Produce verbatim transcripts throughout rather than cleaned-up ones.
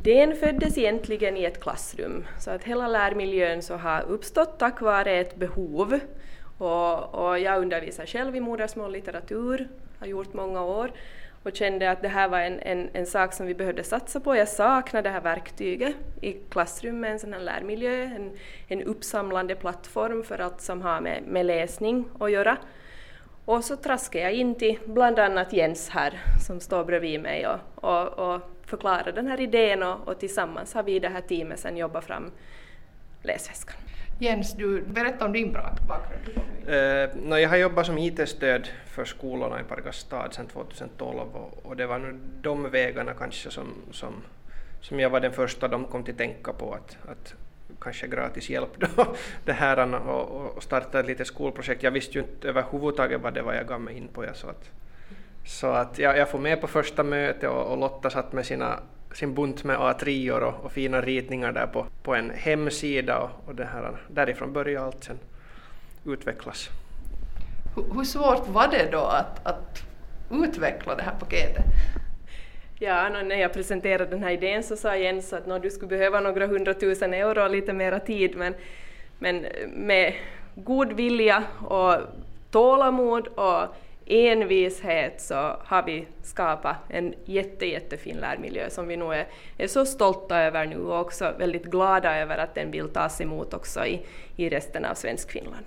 Den föddes egentligen i ett klassrum, så att hela lärmiljön så har uppstått tack vare ett behov. Och, och jag undervisar själv i modersmållitteratur, har gjort många år och kände att det här var en, en, en sak som vi behövde satsa på. Jag saknade det här verktyget i klassrummet, en sån här lärmiljö, en, en uppsamlande plattform för allt som har med, med läsning att göra. Och så traskade jag in till bland annat Jens här som står bredvid mig och, och, och förklarar den här idén och, och tillsammans har vi i det här teamet sedan jobbat fram läsväskan. Jens, du berättar om din bakgrund. Uh, no, jag har jobbat som I T-stöd för skolorna i Pargas stad sedan tjugohundratolv och, och det var nu de vägarna kanske som, som, som jag var den första de kom till tänka på att, att kanske gratis hjälp då, det här och, och starta ett litet skolprojekt. Jag visste ju inte överhuvudtaget vad det var jag gav mig in på. Jag, så att, så att jag, jag får med på första mötet och, och Lotta satt med sina, sin bunt med A tre och, och fina ritningar där på, på en hemsida och, och det här, därifrån började allt sen utvecklas. Hur, hur svårt var det då att, att utveckla det här paketet? Ja, när jag presenterade den här idén så sa Jens att no, du skulle behöva några hundratusen euro och lite mera tid, men, men med god vilja och tålamod och envishet så har vi skapat en jätte, jättefin lärmiljö som vi nog är, är så stolta över nu och också väldigt glada över att den vill tas emot också i, i resten av Svensk Finland.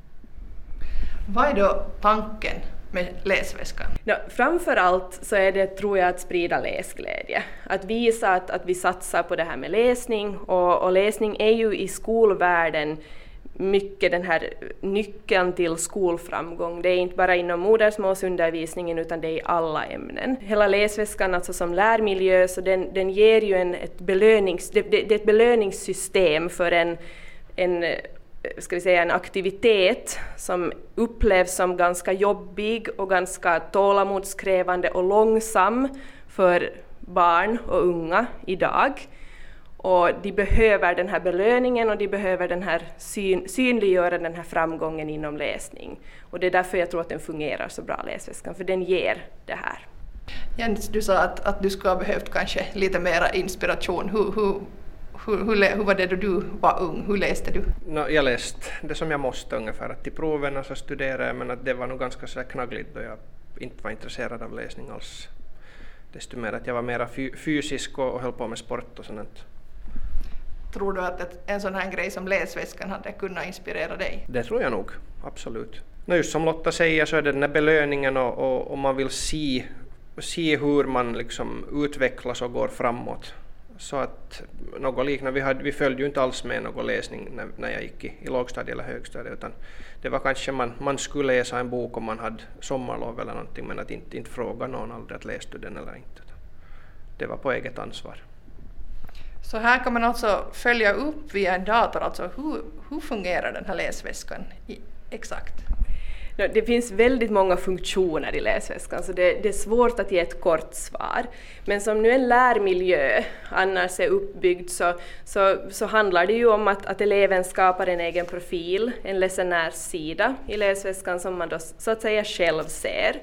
Vad är då tanken med läsväskan? Ja, framförallt så är det, tror jag, att sprida läsglädje. Att visa att, att vi satsar på det här med läsning och, och läsning är ju i skolvärlden mycket den här nyckeln till skolframgång. Det är inte bara inom modersmålsundervisningen utan det är i alla ämnen. Hela läsväskan alltså som lärmiljö så den, den ger ju en, ett, belönings, det, det, det är ett belöningssystem för en, en ska vi säga, en aktivitet som upplevs som ganska jobbig och ganska tålamodskrävande och långsam för barn och unga idag. Och de behöver den här belöningen och de behöver den här syn, synliggöra den här framgången inom läsning. Och det är därför jag tror att den fungerar så bra, läsväskan, för den ger det här. Jens, du sa att, att du skulle ha behövt kanske lite mera inspiration. Hur, hur, hur, hur, hur var det då du var ung? Hur läste du? No, jag läste det som jag måste ungefär. Att till proven så studerade jag, men att det var nog ganska så knaggligt då jag inte var intresserad av läsning alls. Desto mer att jag var mera fy- fysisk och, och höll på med sport och sånt. Tror du att ett, en sån här grej som läsväskan hade kunnat inspirera dig? Det tror jag nog, absolut. No, just som Lotta säger så är det den här belöningen och, och, och man vill se, se hur man liksom utvecklas och går framåt. Så att något liknande, vi, hade, vi följde ju inte alls med någon läsning när, när jag gick i, i lågstadiet eller högstadiet, utan det var kanske man, man skulle läsa en bok om man hade sommarlov eller någonting, men att inte, inte fråga någon aldrig att läste den eller inte. Det var på eget ansvar. Så här kan man alltså följa upp via en dator, alltså hur, hur fungerar den här läsväskan i, exakt? Det finns väldigt många funktioner i läsväskan så det, det är svårt att ge ett kort svar. Men som nu en lärmiljö annars är uppbyggd så, så, så handlar det ju om att, att eleven skapar en egen profil, en läsnärssida i läsväskan som man då så att säga själv ser.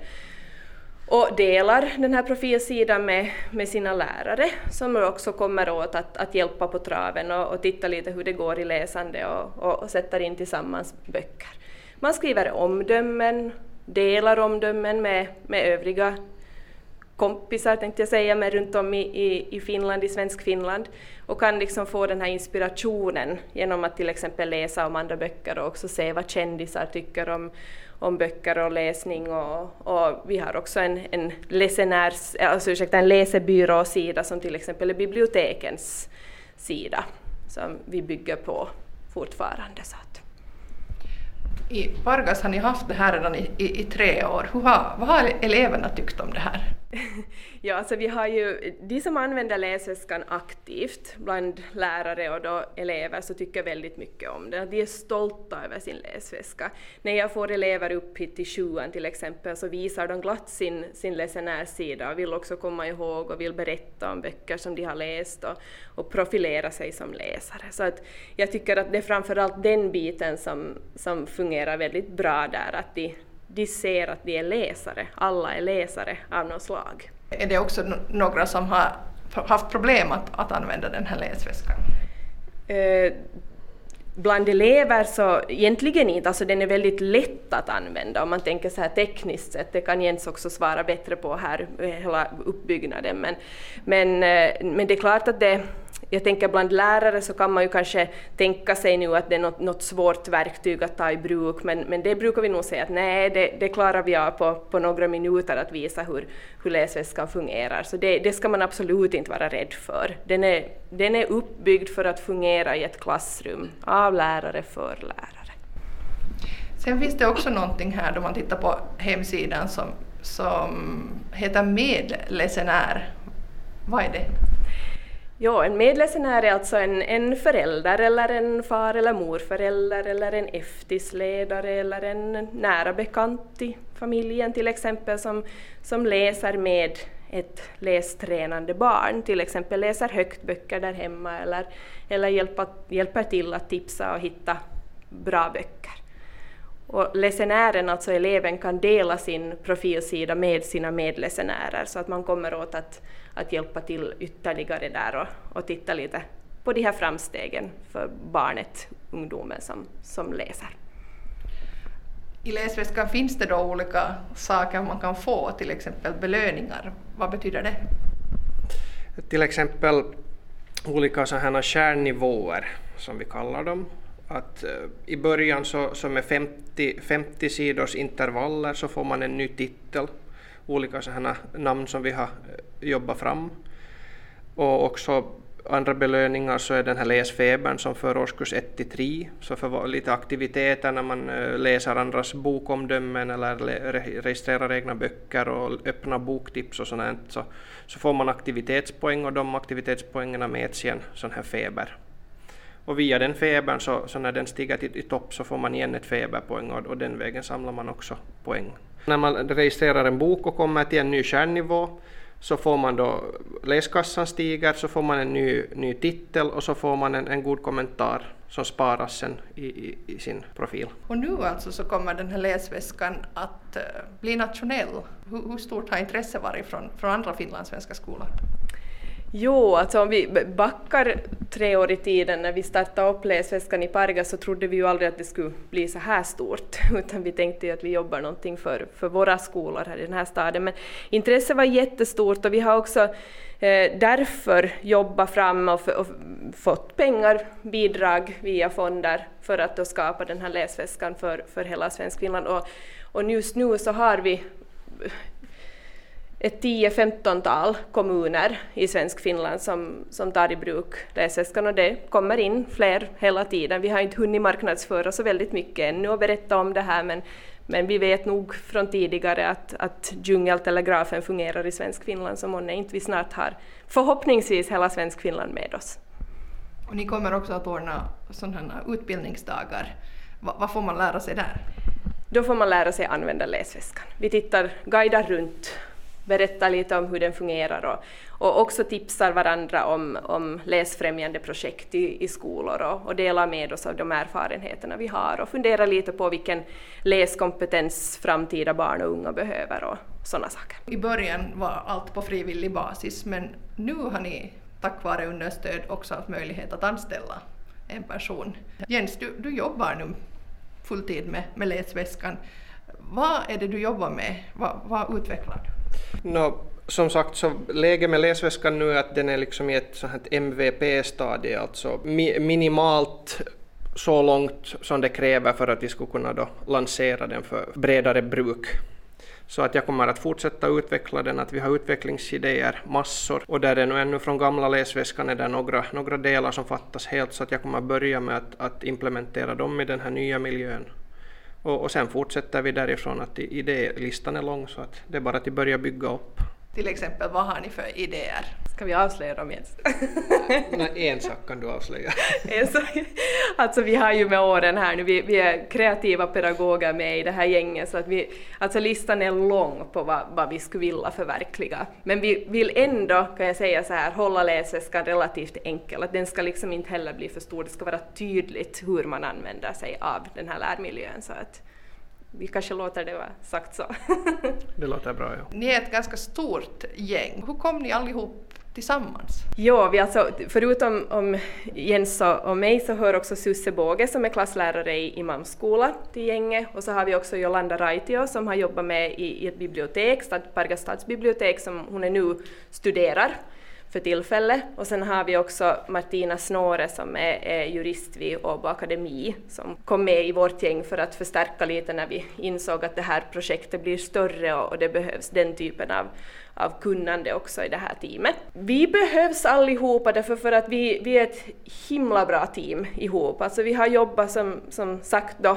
Och delar den här profilsidan med, med sina lärare som också kommer åt att, att hjälpa på traven och, och titta lite hur det går i läsande och, och, och sätter in tillsammans böcker. Man skriver omdömen, delar omdömen med, med övriga kompisar tänkte jag säga, med runt om i, i, i Finland, i Svensk Finland, och kan liksom få den här inspirationen genom att till exempel läsa om andra böcker och också se vad kändisar tycker om, om böcker och läsning. Och, och vi har också en, en, läsenärs, alltså, ursäkta, en läsebyråsida som till exempel är bibliotekens sida som vi bygger på fortfarande. Så att. I Pargas har ni haft det här redan i, i, i tre år. Hur har, vad har eleverna tyckt om det här? Ja, alltså vi har ju, de som använder läsväskan aktivt bland lärare och då elever så tycker väldigt mycket om det. De är stolta över sin läsväska. När jag får elever upp hit till sjuan till exempel så visar de glatt sin, sin läsenärsida och vill också komma ihåg och vill berätta om böcker som de har läst och, och profilera sig som läsare. Så att jag tycker att det är framförallt den biten som, som fungerar väldigt bra där, att de De ser att de är läsare, alla är läsare av något slag. Är det också no- några som har haft problem att, att använda den här läsväskan? Eh, bland elever så egentligen inte, alltså den är väldigt lätt att använda om man tänker så här tekniskt sett. Det kan Jens också svara bättre på här, hela uppbyggnaden. Men, men, men det är klart att det, jag tänker bland lärare så kan man ju kanske tänka sig nu att det är något, något svårt verktyg att ta i bruk, men, men det brukar vi nog säga att nej, det, det klarar vi av på, på några minuter att visa hur, hur läsväskan fungerar. Så det, det ska man absolut inte vara rädd för. Den är, den är uppbyggd för att fungera i ett klassrum av lärare för lärare. Sen finns det också någonting här då man tittar på hemsidan som, som heter medläsenär. Vad är det? Ja, en medläsenär är alltså en, en förälder eller en far- eller morförälder eller en eftisledare eller en nära bekant i familjen till exempel som, som läser med ett lästränande barn, till exempel läser högt böcker där hemma eller, eller hjälper, hjälper till att tipsa och hitta bra böcker. Och läsenären, alltså eleven, kan dela sin profilsida med sina medläsenärer så att man kommer åt att, att hjälpa till ytterligare där och, och titta lite på de här framstegen för barnet, ungdomen som, som läser. I läsväskan finns det då olika saker man kan få, till exempel belöningar. Vad betyder det? Till exempel olika sådana kärnnivåer som vi kallar dem. Att, uh, I början så, så med femtio, femtio sidors intervaller så får man en ny titel, olika sådana namn som vi har uh, jobbat fram. Och också andra belöningar så är den här läsfebern som för årskurs ett till tre, så för lite aktiviteter när man uh, läser andras bokomdömen eller re- registrerar egna böcker och öppnar boktips och sånt, så, så får man aktivitetspoäng och de aktivitetspoängerna mäts i en sån här feber. Och via den febern så, så när den stiger till i topp så får man igen ett feberpoäng och, och den vägen samlar man också poäng. När man registrerar en bok och kommer till en ny kärnnivå så får man då läskassan stiger, så får man en ny, ny titel och så får man en, en god kommentar som sparas sen i, i, i sin profil. Och nu alltså så kommer den här läsväskan att uh, bli nationell. Hur, hur stort har intresse varit från, från andra finlandssvenska skolor? Jo, alltså om vi backar tre år i tiden när vi startade upp läsväskan i Pargas så trodde vi ju aldrig att det skulle bli så här stort, utan vi tänkte ju att vi jobbar någonting för, för våra skolor här i den här staden. Men intresset var jättestort och vi har också eh, därför jobbat fram och, för, och fått pengar, bidrag via fonder för att då skapa den här läsväskan för, för hela Svenskfinland. Och, och just nu så har vi ett tio femton-tal kommuner i Svenskfinland som, som tar i bruk läsväskan, och det kommer in fler hela tiden. Vi har inte hunnit marknadsföra så väldigt mycket ännu och berätta om det här, men, men vi vet nog från tidigare att, att djungeltelegrafen fungerar i Svenskfinland, så månne inte vi snart har förhoppningsvis hela Svenskfinland med oss. Och ni kommer också att ordna sådana utbildningsdagar. Va, vad får man lära sig där? Då får man lära sig använda läsväskan. Vi tittar, guidar runt, berättar lite om hur den fungerar och, och också tipsar varandra om, om läsfrämjande projekt i, i skolor och, och delar med oss av de erfarenheterna vi har och funderar lite på vilken läskompetens framtida barn och unga behöver och sådana saker. I början var allt på frivillig basis, men nu har ni tack vare understöd också haft möjlighet att anställa en person. Jens, du, du jobbar nu fulltid med, med läsväskan. Vad är det du jobbar med? Vad, vad utvecklar du? No, som sagt så läget med läsväskan nu är att den är liksom i ett sånt här M V P-stadie, alltså mi- minimalt så långt som det kräver för att vi skulle kunna då lansera den för bredare bruk. Så att jag kommer att fortsätta utveckla den, att vi har utvecklingsidéer, massor, och där är nu ännu från gamla läsväskan är det några, några delar som fattas helt, så att jag kommer att börja med att, att implementera dem i den här nya miljön. Och, och sen fortsätter vi därifrån, att idélistan är lång, så att det är bara att börja bygga upp. Till exempel, vad har ni för idéer? Ska vi avslöja dem ens? Nej, en sak kan du avslöja. en sak. Alltså vi har ju med åren här nu, vi, vi är kreativa pedagoger med i det här gänget, så att vi, alltså listan är lång på vad, vad vi skulle vilja förverkliga. Men vi vill ändå, kan jag säga så här, hålla läsväskan relativt enkel. Att den ska liksom inte heller bli för stor, det ska vara tydligt hur man använder sig av den här lärmiljön. Så att vi kanske låter det vara sagt så. Det låter bra, ja. Ni är ett ganska stort gäng. Hur kom ni allihop tillsammans? Ja, vi alltså, förutom om Jens och mig så hör också Susse Båge som är klasslärare i imamskola till gänget, och så har vi också Jolanda Raitio som har jobbat med i, i ett bibliotek, Pargas stadsbibliotek, som hon är nu studerar för tillfället, och sen har vi också Martina Snåre som är, är jurist vid Åbo Akademi som kom med i vårt gäng för att förstärka lite när vi insåg att det här projektet blir större och, och det behövs den typen av av kunnande också i det här teamet. Vi behövs allihopa därför för att vi, vi är ett himla bra team ihop. Alltså vi har jobbat som, som sagt då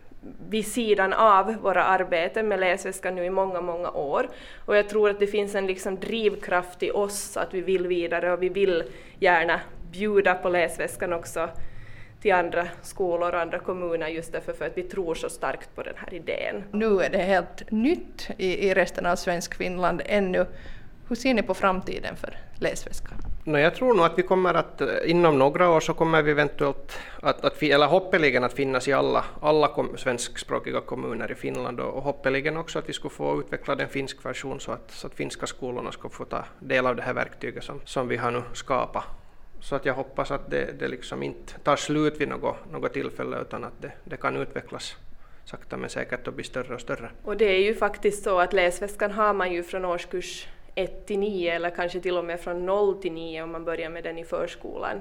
vid sidan av våra arbeten med läsväskan nu i många, många år. Och jag tror att det finns en liksom drivkraft i oss att vi vill vidare, och vi vill gärna bjuda på läsväskan också till andra skolor och andra kommuner, just därför för att vi tror så starkt på den här idén. Nu är det helt nytt i, i resten av svensk Finland ännu. Hur ser ni på framtiden för läsväskan? No, jag tror nog att vi kommer att inom några år så kommer vi eventuellt att, att eller hoppeligen att finnas i alla, alla kom, svenskspråkiga kommuner i Finland, och, och hoppeligen också att vi skulle få utveckla den finsk version så att, så att finska skolorna ska få ta del av det här verktyget som, som vi har nu skapat. Så att jag hoppas att det, det liksom inte tar slut vid något, något tillfälle, utan att det, det kan utvecklas sakta men säkert och bli större och större. Och det är ju faktiskt så att läsväskan har man ju från årskurs ett till nio, eller kanske till och med från noll till nio om man börjar med den i förskolan.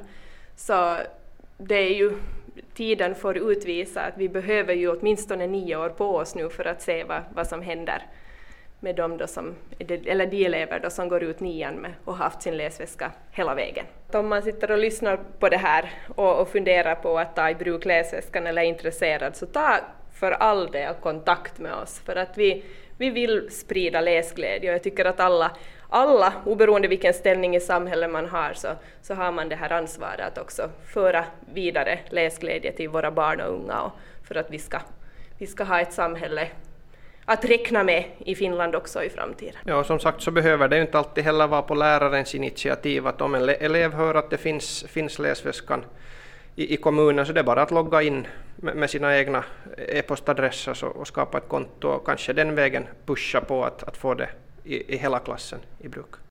Så det är ju, tiden får utvisa att vi behöver ju åtminstone nio år på oss nu för att se vad, vad som händer med dem då som, eller de elever då som går ut nian med och haft sin läsväska hela vägen. Om man sitter och lyssnar på det här och, och funderar på att ta i bruk läsväskan eller är intresserad, så ta för all del kontakt med oss, för att vi, vi vill sprida läsglädje, och jag tycker att alla, alla oberoende vilken ställning i samhället man har, så, så har man det här ansvaret att också föra vidare läsglädje till våra barn och unga, och för att vi ska, vi ska ha ett samhälle att räkna med i Finland också i framtiden. Ja, som sagt så behöver det ju inte alltid heller vara på lärarens initiativ, att om en elev hör att det finns, finns läsväskan i, i kommunen, så det är bara att logga in med, med sina egna e-postadresser så, och skapa ett konto, och kanske den vägen pusha på att, att få det i, i hela klassen i bruk.